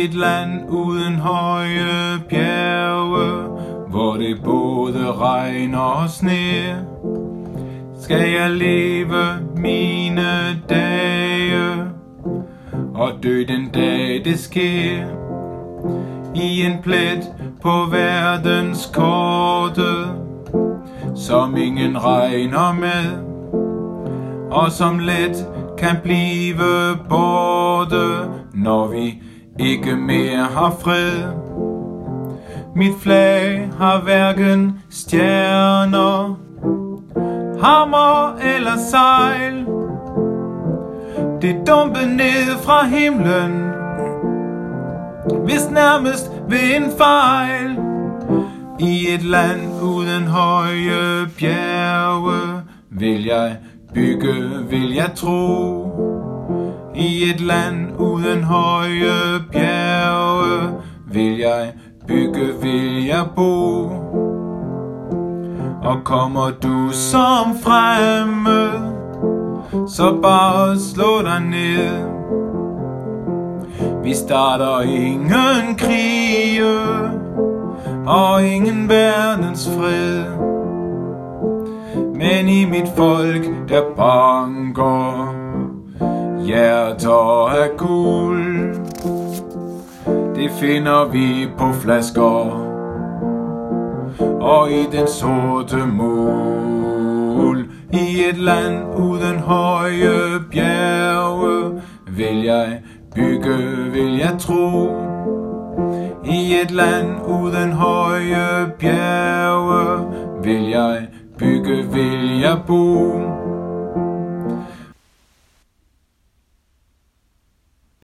et land uden høje bjerge, hvor det både regner og sne, skal jeg leve mine dage og dø den dag det sker. I en plet på verdens korte, som ingen regner med, og som let kan blive borte, når vi ikke mere har fred. Mit flag har hverken stjerner, hammer eller sejl. Det dumpede ned fra himlen, hvis nærmest ved en fejl. I et land uden høje bjerge vil jeg bygge, vil jeg tro. I et land uden høje bjerge vil jeg bygge, vil jeg bo. Og kommer du som fremme, så bare slå dig ned. Vi starter ingen krige og ingen verdens fred, men i mit folk der banker hjerter af guld. Det finder vi på flasker og i den sorte mul. I et land uden høje bjerge vil jeg bygge, vil jeg tro. I et land uden høje bjerge vil jeg bygge, vil jeg bo.